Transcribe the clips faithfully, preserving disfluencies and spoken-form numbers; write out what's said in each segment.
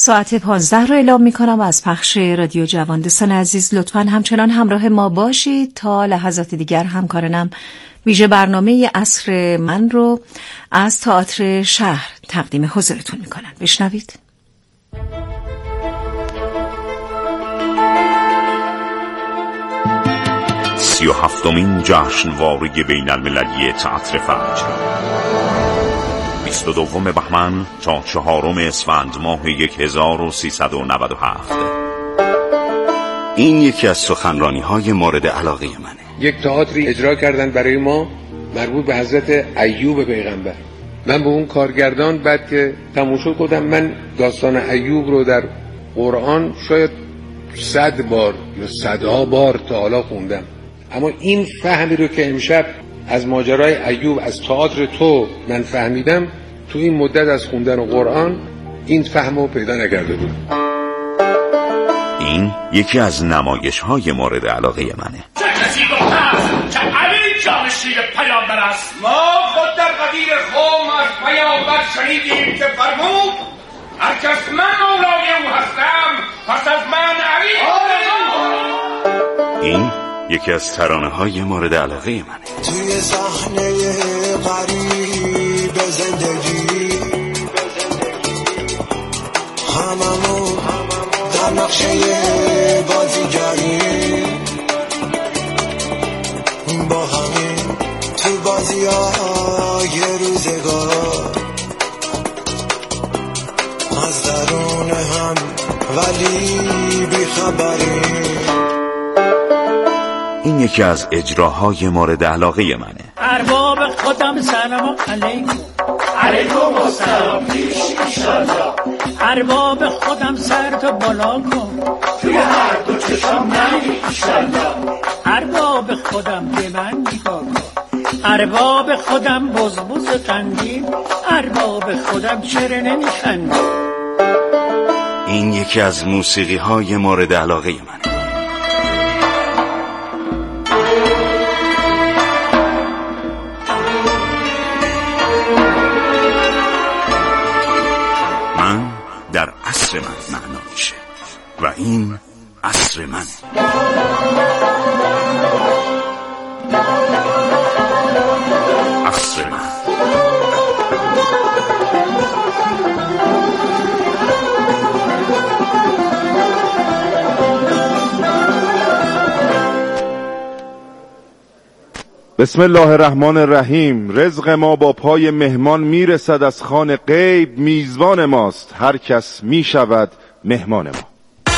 ساعت پانزده رو اعلام می کنم از پخش رادیو جوان. دوستان عزیز لطفاً همچنان همراه ما باشید تا لحظات دیگر. همکارانم ویژه برنامه عصر من رو از تئاتر شهر تقدیم حضورتون می کنن. بشنوید. سی و هفتمین جشنواره بین المللی تئاتر فجر، بیست و دوم بهمن تا چهارم اسفند ماه هزار و سیصد و نود و هفت. این یکی از سخنرانی‌های مورد علاقه منه. یک تئاتری اجرا کردن برای ما مربوط به حضرت ایوب پیغمبر. من به اون کارگردان بعد که تموم شد گفتم من داستان ایوب رو در قرآن شاید صد بار یا صدها بار تا حالا خوندم، اما این فهمی رو که امشب از ماجرای ایوب از تئاتر تو من فهمیدم، تو این مدت از خوندن قرآن این فهم رو پیدا نکرده بود. این یکی از نمایش‌های مورد علاقه منه. چه کسی گفته که علی جانشین پیامبر است؟ ما خود در قدیر قوم از پیامبر شنیدیم که فرمود هر کس من مولای او هستم پس از من علی. این یکی از ترانه‌های مورد علاقه منه. توی صحنه غریب زندگی هممون در نقشه بازیگری با همین تو بازی‌های روزگار از درون هم ولی بیخبری. این یکی از اجراهای مورد علاقه منه. ارباب خودم سلام علیکم. علیکم السلام پیش ایشالله. ارباب خودم سر تو بالا کن توی هر دو چشم نگی ایشالله. ارباب خودم به من نگاه کن. ارباب خودم بزبز قندیل. ارباب خودم چرا نمیخندی. این یکی از موسیقی های مورد علاقه منه. من در عصر من معنا میشه و این عصر منه. عصر من. بسم الله الرحمن الرحیم. رزق ما با پای مهمان میرسد از خان غیب. میزبان ماست هر کس میشود مهمان ما.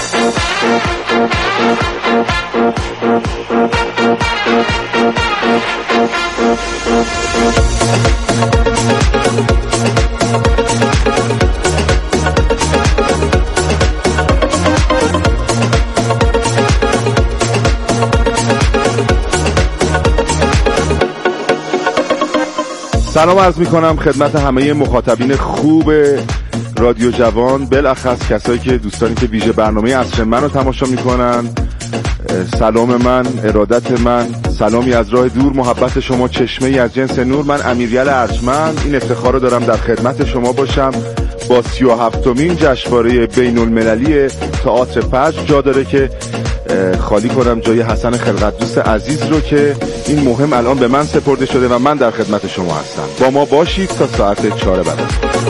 سلام عرض می کنم خدمت همه مخاطبین خوب رادیو جوان، بالاخص کسایی که دوستانی که ویژه برنامه عصر من رو تماشا می کنن. سلام من، ارادت من، سلامی از راه دور، محبت شما، چشمه ای از جنس نور. من امیریل ارجمند این افتخار رو دارم در خدمت شما باشم با سی و هفتمین جشنواره بین المللی تئاتر فجر. جا داره که خالی کنم جای حسن خلقت دوست عزیز رو که این مهم الان به من سپرده شده و من در خدمت شما هستم. با ما باشید تا ساعت چهار بعد.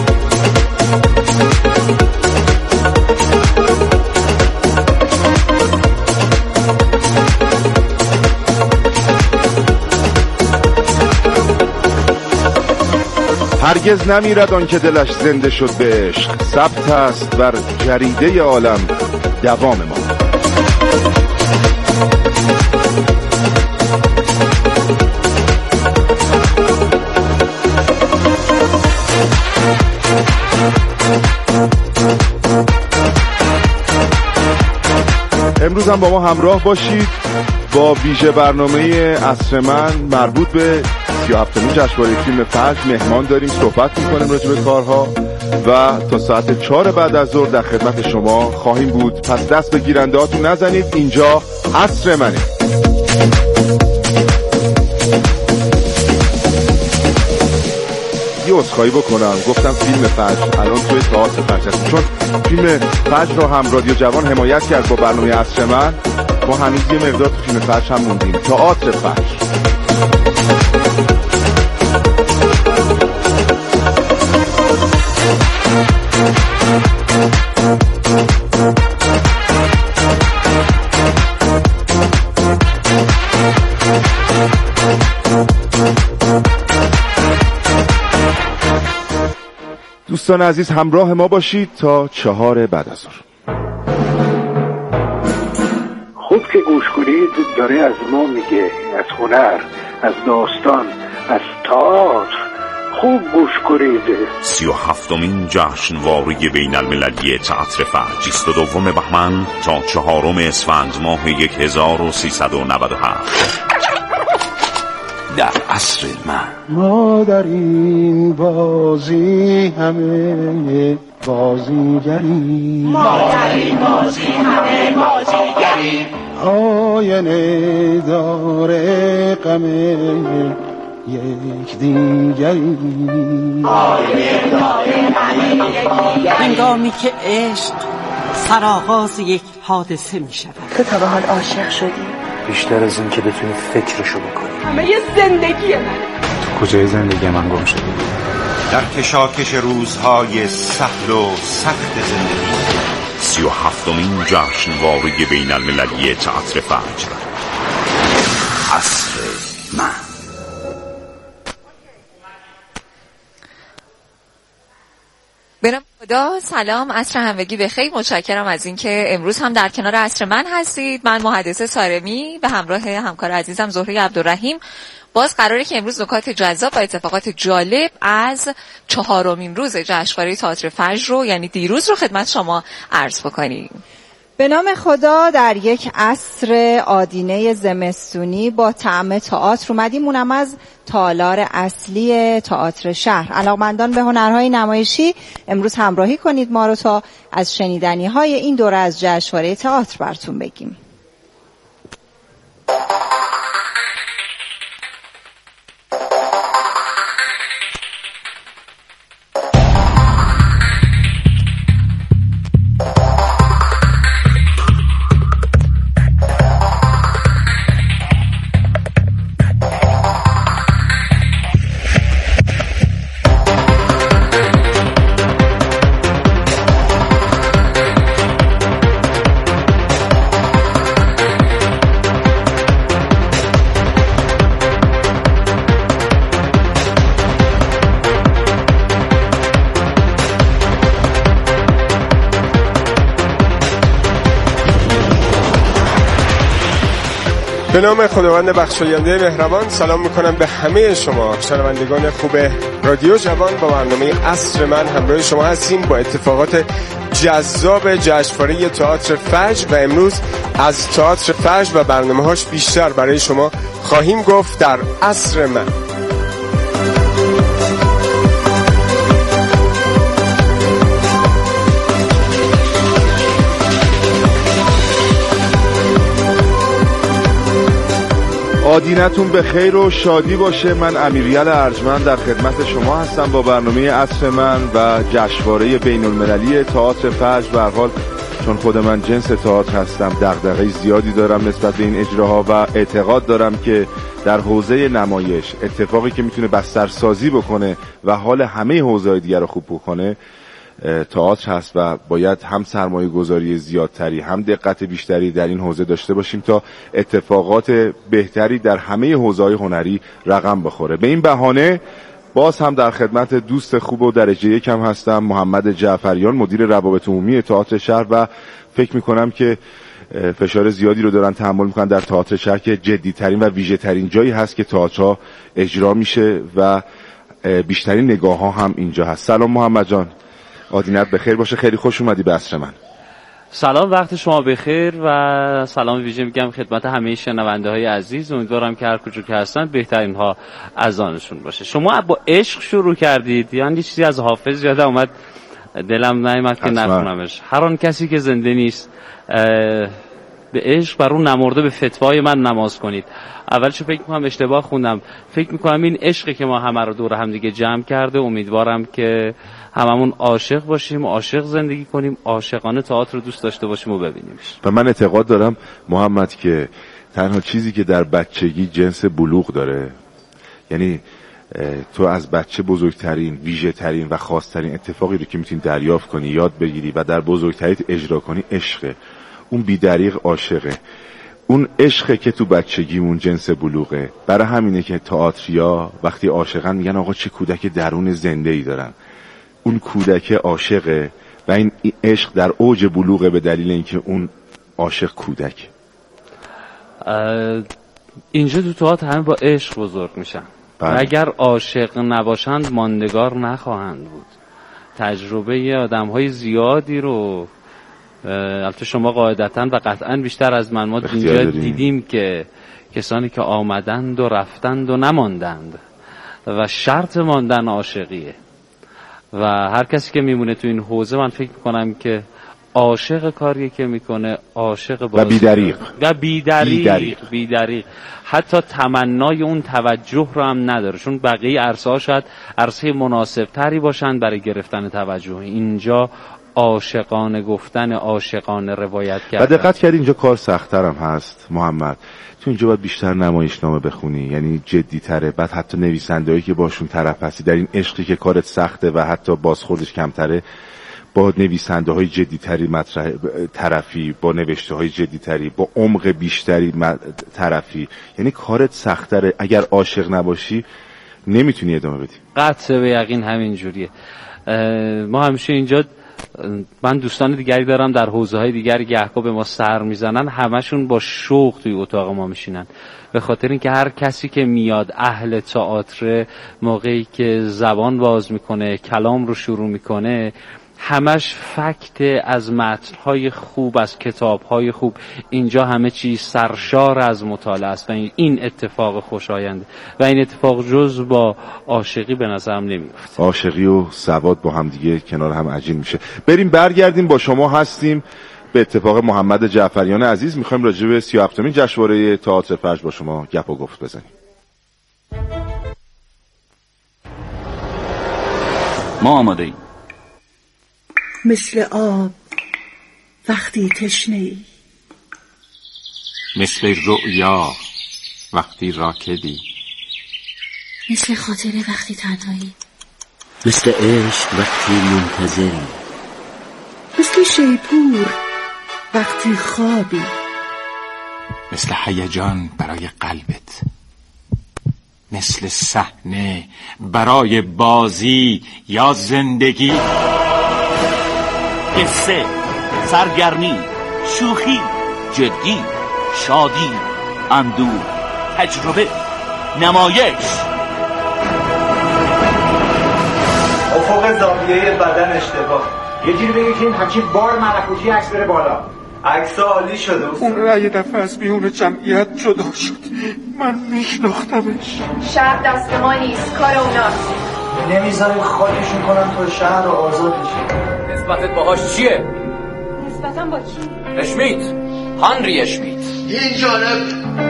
هرگز نمیرد آن که دلش زنده شد به عشق. ثبت است بر جریده عالم دوام ما. امروز هم با ما همراه باشید با ویژه برنامه عصر من مربوط به سی و هفتمین جشنواره فیلم فجر. مهمان داریم، صحبت میکنیم راجع به کارها و تا ساعت چهار بعد از ظهر در خدمت شما خواهیم بود. پس دست به گیرنده هاتون نزنید، اینجا عصر منه. همگی عذرخواهی بکنم. گفتم فیلم فجر، الان توی تئاتر فجر هستیم، چون فیلم فجر رو هم رادیو جوان حمایت کرد با برنامه عصر من. ما هنوز یه مقدار تو فیلم فجر هم موندیم. تئاتر فجر. دوستان عزیز همراه ما باشید تا چهار بعد از ظهر. خوب که گوش کنید داره از ما میگه، از هنر، از داستان، از تئاتر. خوب گوش کنید. سی و هفتمین جشنواره بین المللی تئاتر فجر، بیست و دوم بهمن تا چهارم اسفند ماه یک هزار و سیصد و نود و هفت در عصر من. ما در این بازی همه بازیگریم، ما در این بازی همه بازیگریم. آینه داره غم یک دیگریم، آینه داره غم یک دیگریم. هنگامی که عشق سرآغاز یک حادثه می شود. تو تا به حال عاشق شدی؟ بیشتر از این که بتونی فکرشو بکنی. همه یه زندگی من. تو کجای زندگی من گم شدی؟ در کشاکش روزهای سهل و سخت زندگی. سی و هفتمین جشنواره بین المللی تئاتر فجر، عصر من. به نام خدا. سلام، عصر همگی بخیر. متشکرم از اینکه امروز هم در کنار عصر من هستید. من محدثه سارمی به همراه همکار عزیزم زهره عبدالرحیم باز قراره که امروز نکات جذاب و اتفاقات جالب از چهارمین روز جشنواره تئاتر فجر رو، یعنی دیروز، رو خدمت شما عرض بکنیم. به نام خدا. در یک عصر آدینه زمستونی با طعم تئاتر اومدیم، اونم از تالار اصلی تئاتر شهر. علاقمندان به هنرهای نمایشی امروز همراهی کنید ما رو تا از شنیدنی‌های این دوره از جشنواره تئاتر براتون بگیم. به نام خداوند بخشاینده مهربان سلام میکنم به همه شما شنوندگان خوب رادیو جوان. با برنامه عصر من همراه شما هستیم با اتفاقات جذاب جشنواره تئاتر فجر و امروز از تئاتر فجر و برنامه‌هاش بیشتر برای شما خواهیم گفت در عصر من. آدینتون به خیر و شادی باشه. من امیریل ارجمند در خدمت شما هستم با برنامه عصر من و جشنواره بین المللی تئاتر فجر. به هر حال چون خود من جنس تئاتر هستم دغدغه زیادی دارم نسبت به این اجراها و اعتقاد دارم که در حوزه نمایش اتفاقی که میتونه بسترسازی بکنه و حال همه حوزه‌های دیگر رو خوب بکنه تئاتر هست و باید هم سرمایه گذاری زیادتری هم دقت بیشتری در این حوزه داشته باشیم تا اتفاقات بهتری در همه حوزه‌های هنری رقم بخوره. به این بهانه باز هم در خدمت دوست خوب و درجه یکم هستم، محمد جعفریان، مدیر روابط عمومی تئاتر شهر، و فکر میکنم که فشار زیادی رو دارن تحمل میکنن در تئاتر شهر که جدی‌ترین و ویژه‌ترین جایی هست که تئاترها اجرا میشه و بیشترین نگاه ها هم اینجا هست. سلام محمد جان، آدینت بخیر باشه. خیلی خوش اومدی به عصر من. سلام، وقت شما بخیر و سلام ویژه میگم خدمت همه شنونده های عزیز. امیدوارم که هر کجا که هستن بهترین ها از آنشون باشه. شما با عشق شروع کردید، یعنی چیزی از حافظ یادم اومد دلم نیامد که نخونمش. هر آن کسی که زنده نیست به عشق و رو نمرده به فتوای من نماز کنید. اولش فکر میکنم اشتباه خوندم، فکر میکنم این عشقی که ما همه رو دور هم دیگه جمع کرده. امیدوارم که هممون عاشق باشیم، عاشق زندگی کنیم، عاشقانه تئاتر رو دوست داشته باشیم و ببینیمش. و من اعتقاد دارم محمد که تنها چیزی که در بچگی جنس بلوغ داره، یعنی تو از بچه بزرگترین، ویژه ترین و خاص ترین اتفاقی رو که میتونی دریافت کنی، یاد بگیری و در بزرگتریت اجرا کنی عشقه. اون بی‌دریغ عاشقه. اون عشقه که تو بچگیمون جنس بلوغه. برای همینه که تئاتریا وقتی عاشقن میگن آقا چه کودک درون زنده‌ای دارن. اون کودک عاشقه و این عشق در اوج بلوغه به دلیل اینکه اون عاشق کودک. اینجا تو تئاتر همه با عشق بزرگ میشن. بله. اگر عاشق نباشند ماندگار نخواهند بود. تجربه آدم‌های زیادی رو البته شما قاعدتاً و قطعاً بیشتر از من ما اینجا دیدیم که کسانی که آمدند و رفتند و نماندند و شرط ماندن عاشقیه و هر کسی که میمونه تو این حوزه من فکر میکنم که عاشق کاریه که میکنه، عاشق و بی‌دریغ و بی‌دریغ بی‌دریغ حتی تمنای اون توجه رو هم نداره، چون بقیه عرصه ها شاید عرصه مناسب تری باشن برای گرفتن توجه. اینجا عاشقانه گفتن، عاشقانه روایت کردن. و دقت کردی اینجا کار سخت‌تر هم هست محمد. تو اینجا باید بیشتر نمایشنامه بخونی، یعنی جدی تره. بعد حتی نویسندهایی که باشون طرف هستی در این عشقی که کارت سخته و حتی بازخوردش کمتره، با نویسنده های جدی تری مطرح طرفی، با نوشته های جدی تری، با عمق بیشتری طرفی، یعنی کارت سخت‌تره. اگر عاشق نباشی نمیتونی ادامه بدی. قطع به یقین همین جوریه. ما همیشه اینجا، من دوستان دیگری دارم در حوزه‌های دیگری که گهگاه به ما سر میزنن، همشون با شوق توی اتاق ما میشینن، به خاطر اینکه هر کسی که میاد اهل تئاتر، موقعی که زبان باز میکنه، کلام رو شروع میکنه، همش فکت از متن‌های خوب، از کتاب‌های خوب. اینجا همه چیز سرشار از مطالعه است و این اتفاق خوشاینده و این اتفاق جز با عاشقی به نظرم نمیفته. عاشقی و سواد با هم دیگه کنار هم عجین میشه. بریم برگردیم، با شما هستیم. به اتفاق محمد جعفریان عزیز میخوایم راجع به سی و هفتمین جشنواره تئاتر فجر با شما گپ و گفت بزنیم. ما آماده ایم. مثل آب وقتی تشنه‌ای، مثل رؤیا وقتی راکدی، مثل خاطره وقتی تنهایی، مثل عشق وقتی منتظری، مثل شیپور وقتی خوابی، مثل هیجان برای قلبت، مثل صحنه برای بازی یا زندگی. قصه، سرگرمی، شوخی، جدی، شادی، اندوه، تجربه، نمایش. افق زاویه بدن اشتباه. یه جوری بگی که این همچین بار ملکوتی عکس بره بالا. عکس عالی شده. اون را یه دفعه از میون جمعیت جدا شد. من میشناختمش. شهر دست ما نیست، کار اوناست. نمیذاریم خاکشون کنن تا شهر رو آزاد بشه. نسبتت باهاش چیه؟ نسبتم با کی؟ اشمیت، هانری اشمیت. این جانب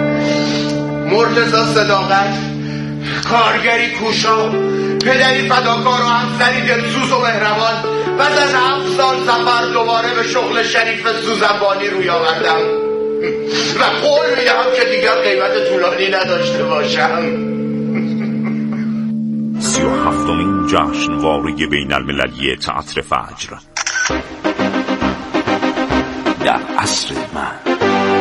مرتضی صداقت، کارگری کوشا، پدری فداکار و همسری دلسوز و مهربان. بعد از هفت سال سفر دوباره به شغل شریف سوزنبانی روی آوردم و قول میدهم که دیگر قیمت طولانی نداشته باشم. سی و هفتمین جشنواره بین المللی تئاتر فجر در عصر من.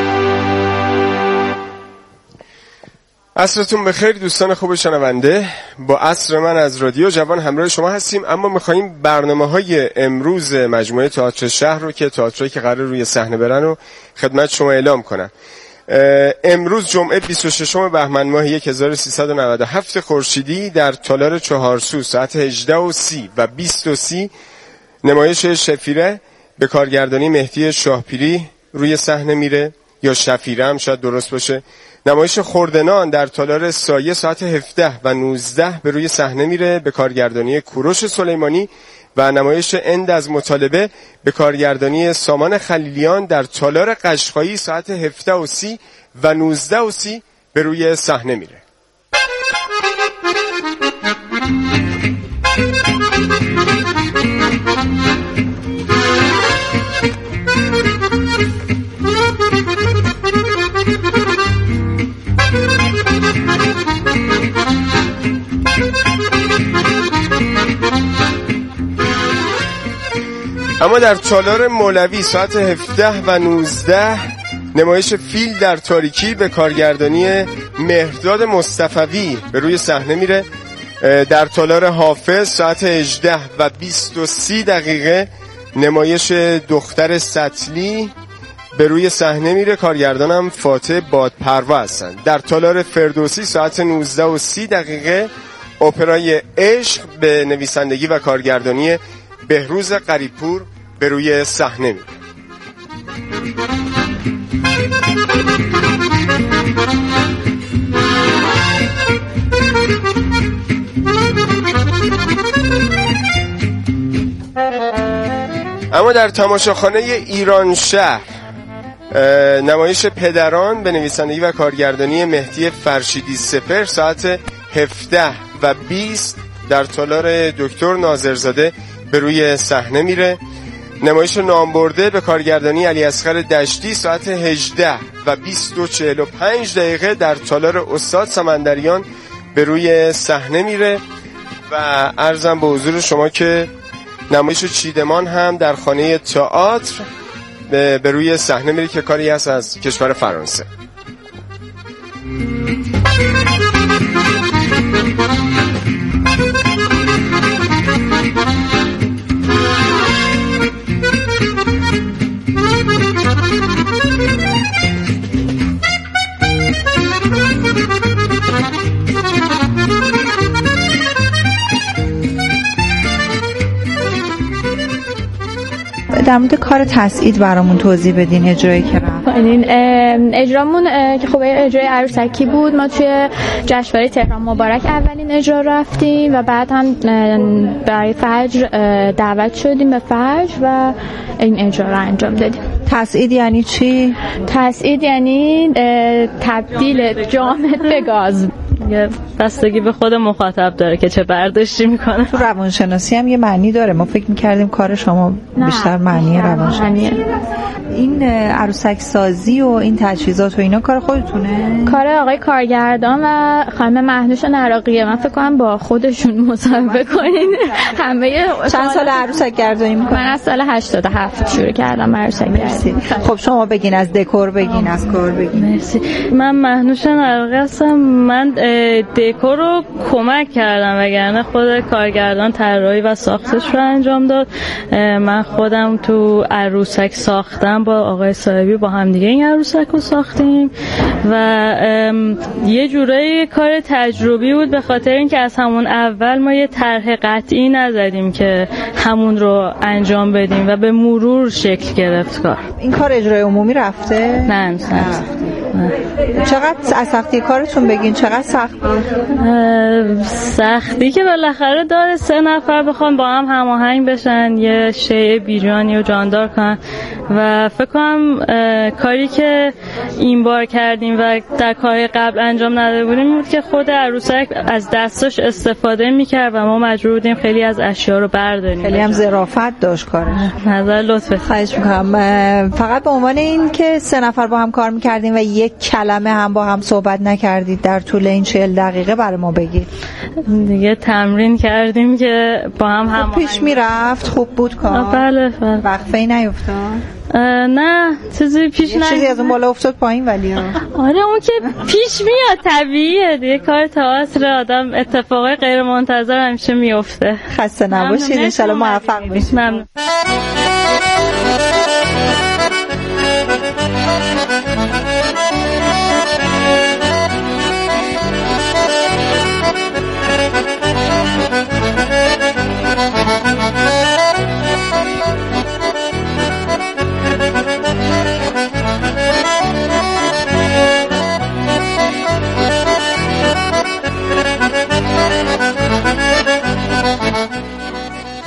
عصرتون بخیر دوستان خوب شنونده. با عصر من از رادیو جوان همراه شما هستیم، اما می‌خوایم برنامه‌های امروز مجموعه تئاتر شهر رو که تئاتری که قرار روی صحنه برن رو خدمت شما اعلام کنم. امروز جمعه بیست و ششم بهمن ماه هزار و سیصد و نود و هفت خورشیدی در تالار چهارسو ساعت هجده و سی و بیست و سی نمایش شفیره به کارگردانی مهدی شاهپیری روی صحنه میره، یا شفیره هم شاید درست باشه. نمایش خردنان در تالار سایه ساعت هفده و نوزده به روی صحنه میره به کارگردانی کوروش سلیمانی و نمایش اند از مطالبه به کارگردانی سامان خلیلیان در تالار قشقایی ساعت هفده و سی و نوزده و سی به روی صحنه میره. اما در تالار مولوی ساعت هفده و نوزده نمایش فیل در تاریکی به کارگردانی مهرداد مصطفوی به روی صحنه میره. در تالار حافظ ساعت هجده و بیست و سی دقیقه نمایش دختر سطلی به روی صحنه میره، کارگردانم فاتح بادپروا هستند. در تالار فردوسی ساعت نوزده و سی دقیقه اپرای عشق به نویسندگی و کارگردانی بهروز قریبپور به روی صحنه میره. اما در تماشاخانه ایران شهر نمایش پدران به نویسندگی و کارگردانی مهدی فرشیدی سپر ساعت هفده و بیست در تالار دکتر ناظرزاده به روی صحنه میره. نمایش نامبرده به کارگردانی علی اصغر دشتی ساعت هجده و بیست و چهل و پنج دقیقه در تالار استاد سمندریان به روی صحنه میره و عرضم به حضور شما که نمایش چیدمان هم در خانه تئاتر به روی صحنه میره که کاری هست از کشور فرانسه. در مورد کار تسعید برامون توضیح بدین، اجرایی که رفت. این اجرامون که خب اجرای عروسکی بود. ما توی جشنواره تهران مبارک اولین اجرا رفتیم و بعد هم برای فجر دعوت شدیم به فجر و این اجرا رو انجام دادیم. تسعید یعنی چی؟ تسعید یعنی تبدیل جامد به گاز. یه بستگی به خود مخاطب داره که چه برداشتی میکنه. تو روانشناسی هم یه معنی داره. ما فکر میکردیم کار شما بیشتر معنی روانشناسی. این عروسک سازی و این تجهیزات و اینا کار خودتونه؟ کار آقای کارگردان و خانم مهنوش نراقیه. من فکر کنم با خودشون مصاحبه کنین. همه چند سال عروسک گردانی میکنن؟ من از سال هشتاد و هفت شروع کردم عروسک گردانی. خب شما بگین، از دکور بگین، از کار بگین. مرسی. من مهنوش نراقیه هستم. من دکور رو کمک کردم وگرنه خود کارگردان طراحی و ساختش رو انجام داد. من خودم تو عروسک ساختم با آقای صاحبی، با هم دیگه این عروسک رو ساختیم و یه جورایی کار تجربی بود به خاطر اینکه از همون اول ما یه طرح قطعی نزدیم که همون رو انجام بدیم و به مرور شکل گرفت کار. این کار اجرای عمومی رفته؟ نه نه. چقدر از سختی کارتون بگین، چقدر سخت بود؟ سختی که بالاخره داره سه نفر بخوان با هم هماهنگ بشن، یه شیء بیجانی و جاندار کنن و فکر کنم کاری که این بار کردیم و در کارهای قبل انجام نداده بودیم بود که خود عروسک از دستاش استفاده میکرد و ما مجبور بودیم خیلی از اشیا رو برداریم. خیلی هم ظرافت داشت کارش. نظر لطفت. خواهش میکنم. فقط به عنوان این که سه نفر با هم کار میکردیم و یک کلمه هم با هم صحبت نکردید در طول این چهل دقیقه برای ما بگید. دیگه تمرین کردیم که با هم هم پیش میرفت. خوب بود کار؟ بله بله. وقفه‌ای نیفتاد؟ نه چیزی پیش نیفتاد. چیزی از اون بالا افتاد پایین ولی ها. آره اون که پیش میاد طبیعیه دیگه، کار تئاتر آدم اتفاقای غیر منتظر همیشه میفته. خسته نباشید، ان شاءالله موفق بشید. ممنون. خب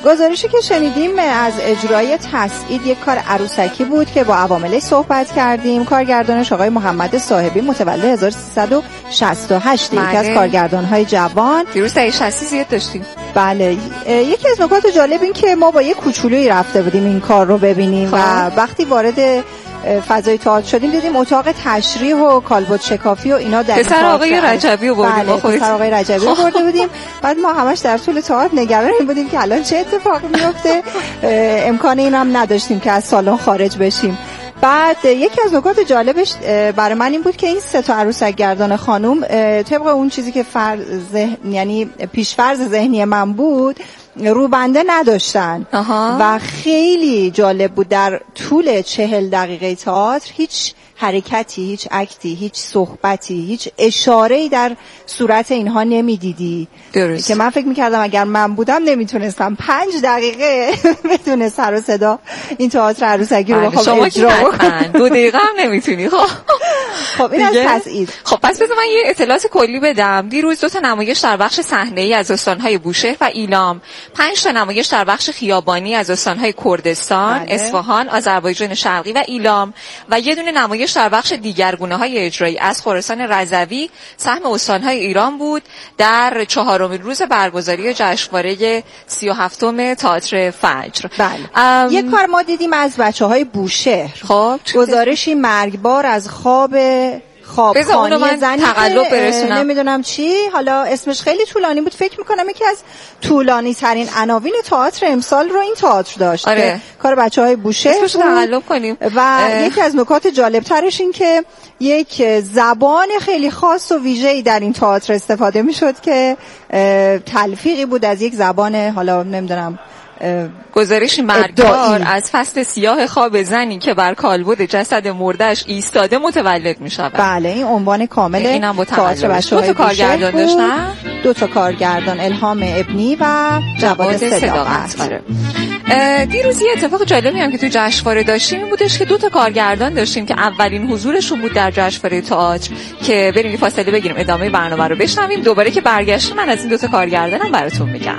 گزارشی که شنیدیم از اجرای تسعید یک کار عروسکی بود که با عواملش صحبت کردیم. کارگردانش آقای محمد صاحبی متولد هزار و سیصد و شصت و هشت، یکی از کارگردان‌های جوان. دیروز صد و شصت زیاد داشتیم. بله. یکی از نکات جالب این که ما با یک کوچولویی رفته بودیم این کار رو ببینیم و وقتی وارد فضای تئاتر شدیم دیدیم اتاق تشریح و کالبد شکافی و اینا در پسر آقای رجبی رو بردیم. بله پسر آقای رجبی رو برده بودیم. بعد ما همش در طول تئاتر نگران این بودیم که الان چه اتفاقی میفته. امکان این هم نداشتیم که از سالن خارج بشیم. بعد یکی از نکات جالبش برای من این بود که این سه تا عروسک گردان خانم طبق اون چیزی که فرض یعنی پیشفرض ذهنی من بود روبنده نداشتن. آها. و خیلی جالب بود در طول چهل دقیقه تئاتر هیچ حرکتی، هیچ اکتی، هیچ صحبتی، هیچ اشاره‌ای در صورت اینها نمیدیدی. درست. که من فکر میکردم اگر من بودم نمیتونستم پنج دقیقه بدون سر و صدا این تئاتر عروسکی رو بخوام اجرا کنم. دو دقیقه هم نمیتونی. خب خب این از تسعید. خب پس بذار من یه اطلاعات کلی بدم. دیروز دو تا نمایش در بخش صحنه‌ای از استان‌های بوشهر و ایلام، پنج تا نمایش در بخش خیابانی از استان‌های کردستان، بله. اصفهان، آذربایجان شرقی و ایلام و یه دونه نمایش در بخش دیگرگونه‌های اجرایی از خراسان رضوی سهم استان‌های ایران بود در چهارمین روز برگزاری جشنواره سی و هفتم تئاتر فجر. بله. یک کار ما دیدیم از بچه‌های بوشهر. خب گزارشی مرگبار از خواب خوابخانه زنی تقلب برسونم. نمیدونم چی، حالا اسمش خیلی طولانی بود. فکر میکنم یکی از طولانی ترین عناوین تئاتر امسال رو این تئاتر داشت. آره. کار بچه‌های بوشهر اسمش تقلب کنیم. و اه. یکی از نکات جالب ترش این که یک زبان خیلی خاص و ویژه‌ای در این تئاتر استفاده میشد که تلفیقی بود از یک زبان حالا نمیدونم گزارشی مرگبار از فصل سیاه خواب زنی که بر کالبد جسد مرده‌اش ایستاده متولد می‌شود. بله این عنوان کامل اینم با تئاتر بچه‌های دو تا کارگردان داشتن، دو تا کارگردان الهام ابنی و جواد صداقت. آره. دیروز یه اتفاق جالبی هم که تو جشنواره داشتیم این بودش که دو تا کارگردان داشتیم که اولین حضورشون بود در جشنواره تئاتر که بریم فاصله بگیریم ادامه برنامه رو بشنویم. دوباره که برگشتیم من از این دو تا کارگردانم براتون میگم.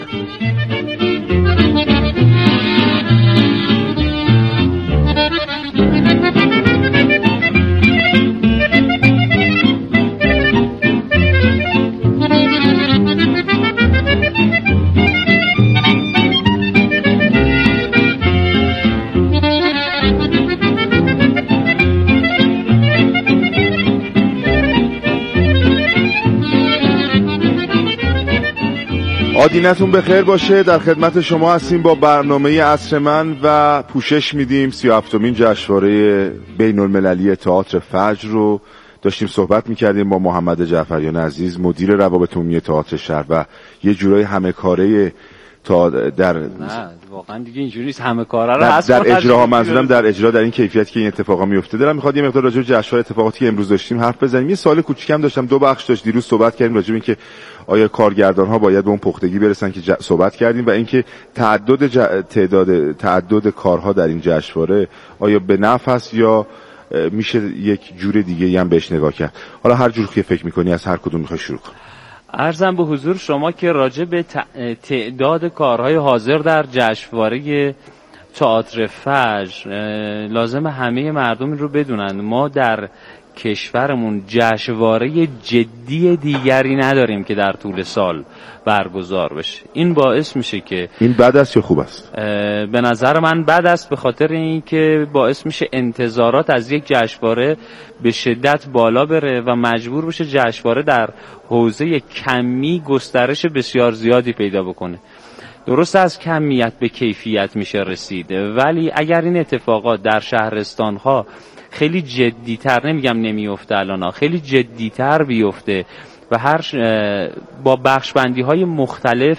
آدینتون بخیر باشه. در خدمت شما هستیم با برنامه عصر من و پوشش میدیم سی و هفتمین جشنواره بین المللی تئاتر فجر رو داشتیم صحبت میکردیم با محمد جعفریان عزیز مدیر روابط عمومی تئاتر شهر و یه جورای همه کاره تا در نه واقعا دیگه اینجوری نیست همه کاره رو در, در اجراها منظورم در اجرا در این کیفیت که این اتفاقا میفته. دلم میخواد یه مقدار راجع به جشنواره اتفاقاتی که امروز داشتیم حرف بزنیم. یه سوال کوچیکم داشتم، دو بخش داشت. دیروز صحبت کردیم راجع به اینکه آیا کارگردان ها باید به اون پختگی برسن که ج... صحبت کردیم و اینکه تعدد ج... تعداد تعدد کارها در این جشنواره آیا به نفع است یا میشه یک جور دیگه هم بهش نگاه کرد. حالا هر جور که فکر میکنی از هر کدوم میخوای شروع کن. عرضم به حضور شما که راجع به تعداد کارهای حاضر در جشنواره تئاتر فجر لازم همه مردم رو بدونن ما در کشورمون جشنواره جدی دیگری نداریم که در طول سال برگزار بشه. این باعث میشه که این بد است یا خوب است؟ به نظر من بد است، به خاطر اینکه باعث میشه انتظارات از یک جشنواره به شدت بالا بره و مجبور بشه جشنواره در حوزه کمی گسترش بسیار زیادی پیدا بکنه. درست از کمیت به کیفیت میشه رسید، ولی اگر این اتفاقات در شهرستان‌ها خیلی جدی‌تر، نمیگم نمیفته الان، خیلی جدی‌تر بیفته و هر با بخشبندی‌های مختلف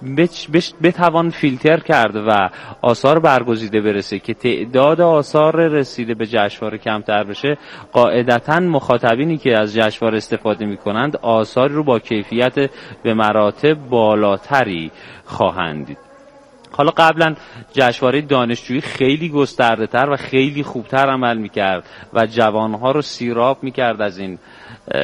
بتوان فیلتر کرد و آثار برگزیده برسه که تعداد آثار رسیده به جشنواره کمتر بشه، قاعدتاً مخاطبینی که از جشنواره استفاده می‌کنند آثاری رو با کیفیت به مراتب بالاتری خواهند دید. حالا قبلا جشنواره دانشجویی خیلی گسترده تر و خیلی خوبتر عمل میکرد و جوانها رو سیراب میکرد از این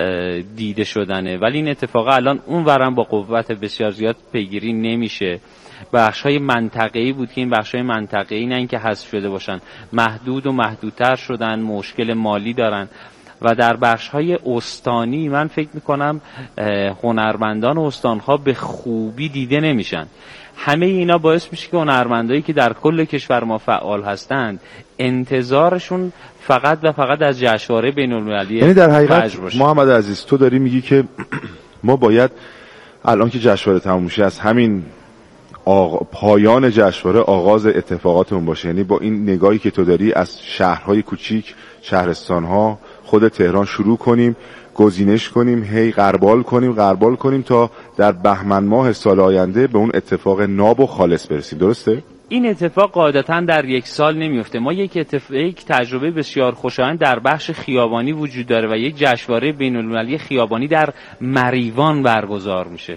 دیده شدنه، ولی این اتفاق الان اون ورم با قوت بسیار زیاد پیگیری نمیشه بخش‌های منطقه‌ای بود که این بخش‌های منطقه‌ای نه اینکه حذف شده باشن، محدود و محدودتر شدن، مشکل مالی دارن. و در بخش‌های استانی من فکر می‌کنم هنرمندان استان‌ها به خوبی دیده نمیشن. همه اینا باعث میشه که هنرمندایی که در کل کشور ما فعال هستند انتظارشون فقط و فقط از جشنواره بین‌المللی، یعنی در حقیقت محمد عزیز تو داری میگی که ما باید الان که جشنواره تموم میشه از همین آغ... پایان جشنواره آغاز اتفاقاتمون باشه، یعنی با این نگاهی که تو داری از شهرهای کوچیک، شهرستانها، خود تهران شروع کنیم، گزینش کنیم، هی غربال کنیم غربال کنیم تا در بهمن ماه سال آینده به اون اتفاق ناب و خالص برسیم. درسته؟ این اتفاق قاعدتاً در یک سال نمیفته. ما یک اتفاق، یک تجربه بسیار خوشایند در بخش خیابانی وجود داره و یک جشنواره بین‌المللی خیابانی در مریوان برگزار میشه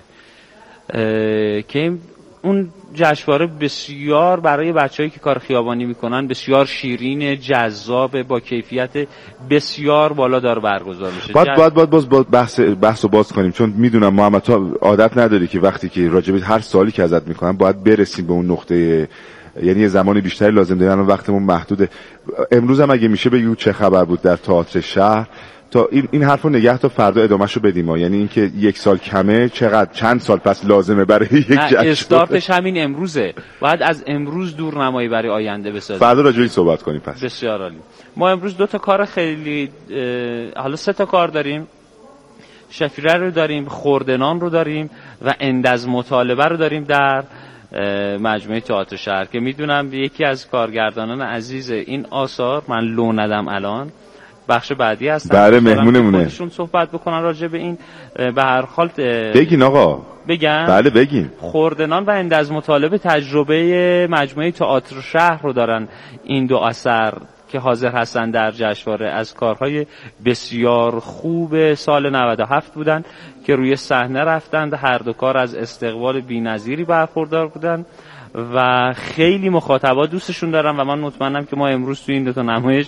که اون جشنواره بسیار برای بچه‌هایی که کار خیابانی میکنن بسیار شیرین، جذاب، با کیفیت بسیار بالا داره برگزار میشه. باید باید باید باز باید بحث بحثو باز کنیم، چون میدونم محمد تو عادت نداری که وقتی که راجع به هر سوالی که ازت میکنم باید برسیم به اون نقطه، یعنی یه زمانی بیشتری لازم داریم، الان وقتمون محدوده. امروز هم اگه میشه بگو چه خبر بود در تئاتر شهر تا این این حرفو نگه تا فردا ادامهشو بدیم ها. یعنی اینکه یک سال کمه، چقدر چند سال پس لازمه برای یک جشن؟ استارتش همین امروزه، باید از امروز دورنمایی برای آینده بسازیم. فردا راجع به صحبت کنیم. پس بسیار عالی. ما امروز دو تا کار خیلی حالا سه تا کار داریم. شفیره رو داریم، خوردنان رو داریم و انداز مطالبه رو داریم در مجموعه تئاتر شهر که میدونم یکی از کارگردانان عزیز این آثار، من لو ندم الان بخش بعدی هستن، بله مهمونمونه، خودشون صحبت بکنن راجع به این. به هر حال بگین آقا. بگم؟ بله بگین. خوردنان و انداز مطالبه تجربه مجموعه تئاتر شهر رو دارن. این دو اثر که حاضر هستن در جشنواره از کارهای بسیار خوب سال نود و هفت بودن که روی صحنه رفتند. هر دو کار از استقبال بی‌نظیری برخوردار بودن و خیلی مخاطبا دوستشون دارن و من مطمئنم که ما امروز تو این دو تا نمایش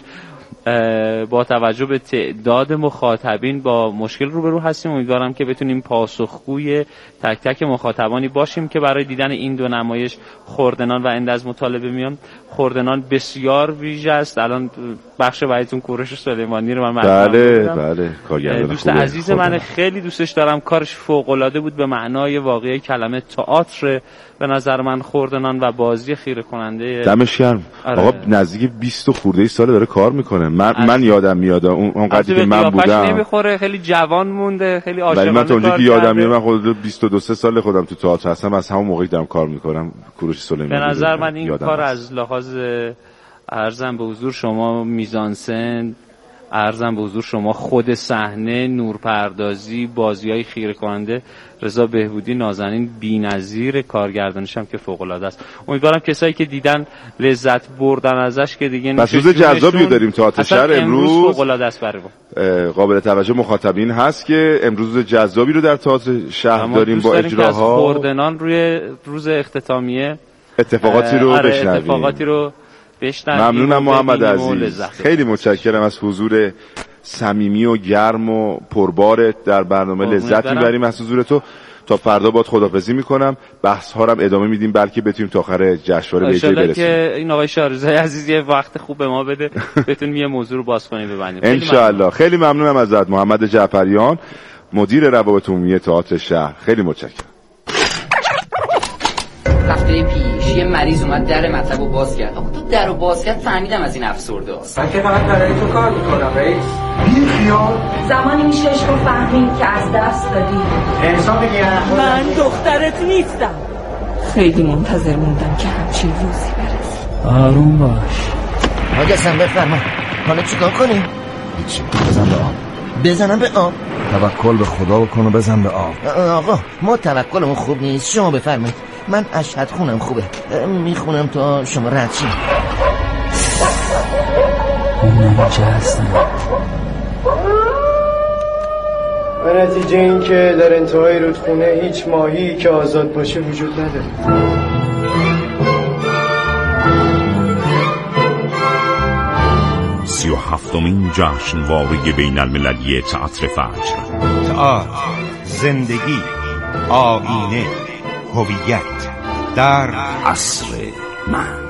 با توجه به تعداد مخاطبین با مشکل روبرو هستیم. امیدوارم که بتونیم پاسخگوی تک تک مخاطبانی باشیم که برای دیدن این دو نمایش خوردنان و انداز مطالبه میان. خوردنان بسیار ویژه است. الان بخش وحیدتون کوروش سلیمانی رو من بله بله کارگردان دوست عزیز من، خیلی دوستش دارم، کارش فوق العاده بود به معنای واقعی کلمه. تئاتر به نظر من خوردنان و بازی خیره کننده. دمش گرم. آره. آقا نزدیک بیست خورده ساله داره کار میکنه. من من یادم میاد اون اونقدری که من بودم نمیخوره، خیلی جوان مونده، خیلی عاشقانه. ولی من تا اونجا که یادم میاد من خودم بیست و دو سال خودم تو تئاتر هستم، از همون موقعی دارم کار میکنم. کوروش سلیمانی به نظر من این کار از لحاظ عرضم به حضور شما میزانسن، عرضم به حضور شما خود صحنه، نورپردازی، بازی‌های خیره کننده، رضا بهبودی نازنین بی‌نظیر، کارگردانیش هم که فوق‌العاده است. امیدوارم کسایی که دیدن لذت بردن ازش که دیگه پس روز جذابی داریم تئاتر شهر امروز. فوق‌العاده است برای ما. قابل توجه مخاطبین هست که امروز جذابی رو در تئاتر شهر داریم با اجراها. خوردنان روی روز اختتامیه اتفاقاتی رو بشنویم. اتفاقاتی رو ممنونم محمد عزیز، خیلی متشکرم از حضور صمیمی و گرم و پربارت در برنامه. لذت میبریم از حضور تو. تا فردا باهات خداحافظی میکنم. بحث ها رو هم ادامه میدیم بلکه بتونیم تا آخر جشنواره به جای برسیم. که این آقای شارزای عزیز یه وقت خوب به ما بده بتونیم یه موضوع رو باز کنیم ببندیم. ان شاء الله. خیلی ممنونم ازت محمد جعفریان، مدیر روابط عمومی تئاتر شهر. خیلی متشکرم. هفته پیش یه مریض اومد در مطبو باز کرد. آخه تو درو باز کرد فهمیدم از این افسرده است. من که فقط برای تو کار میکنم رئیس. بی خیال. زمانی میشه عشقو فهمید که از دست دادی. انسان بگیرم. من دخترت نیستم. خیلی منتظر موندم که همچین روزی برسه. آروم باش. آقا بفرما. حالا چیکار کنیم؟ هیچ. بزن به آب. بزنم به آب. توکل به خدا بکن و بزن به آب. آقا ما توکلمون خوب نیست. شما بفرمایید. من اشهد خونم خوبه، میخونم تا شما رد شید. اونم چه هستن؟ و نتیجه این که در انتهای رودخونه هیچ ماهی که آزاد باشه وجود نداره. سی و هفتمین جشنواره بین المللی تئاتر فجر. تئاتر، زندگی، آینه، هویت. در عصر من.